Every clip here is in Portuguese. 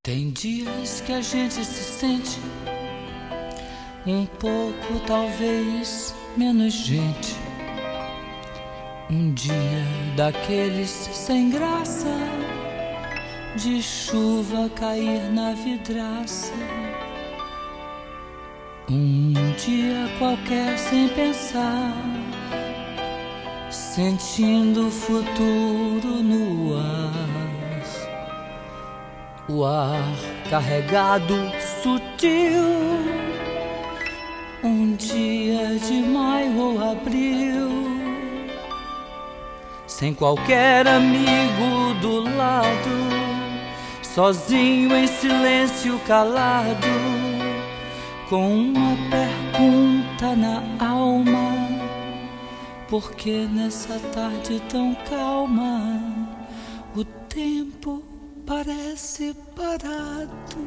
Tem dias que a gente se sente um pouco, talvez, menos gente. Um dia daqueles sem graça, de chuva cair na vidraça. Um dia qualquer sem pensar, sentindo o futuro no ar. O ar carregado, sutil. Um dia de maio ou abril, sem qualquer amigo do lado, sozinho em silêncio calado, com uma pergunta na alma: por que nessa tarde tão calma o tempo parece parado?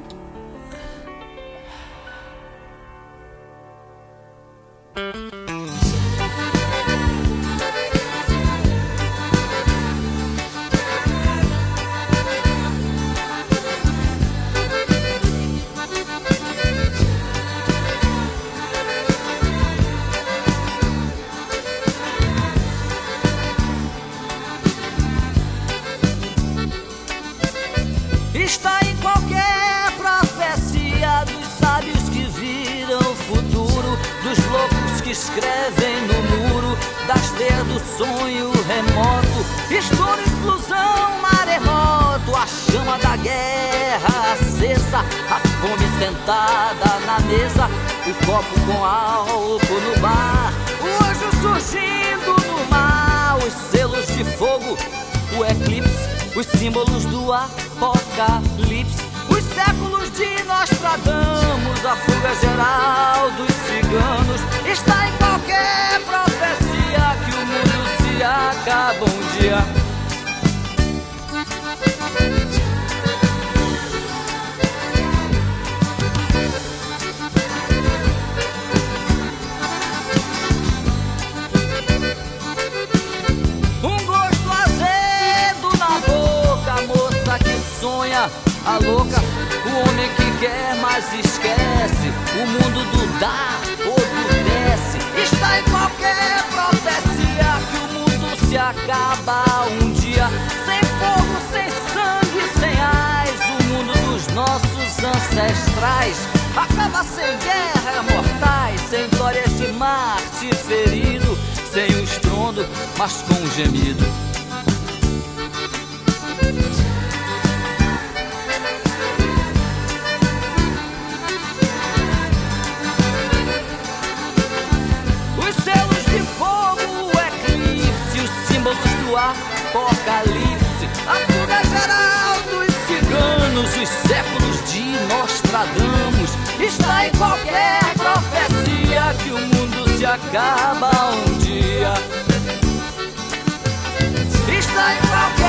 Está em qualquer profecia dos sábios que viram o futuro, dos loucos que escrevem no muro, das teias do sonho remoto. Estouro, explosão, maremoto, a chama da guerra acesa, a fome sentada na mesa, o copo com álcool no bar, o anjo surgindo no mar, os selos de fogo, o eclipse, os símbolos do apocalipse, os séculos de Nostradamus, a fuga geral dos ciganos. Está em qualquer profecia que o mundo se acaba um dia. A louca, o homem que quer, mas esquece o mundo do dar ou do desce. Está em qualquer profecia que o mundo se acaba um dia. Sem fogo, sem sangue, sem ais, o mundo dos nossos ancestrais acaba sem guerra mortais, sem glórias de Marte ferido, sem um estrondo, mas com um gemido. Apocalipse, a fuga geral dos ciganos, os séculos de Nostradamus. Está em qualquer profecia que o mundo se acaba um dia. Está em qualquer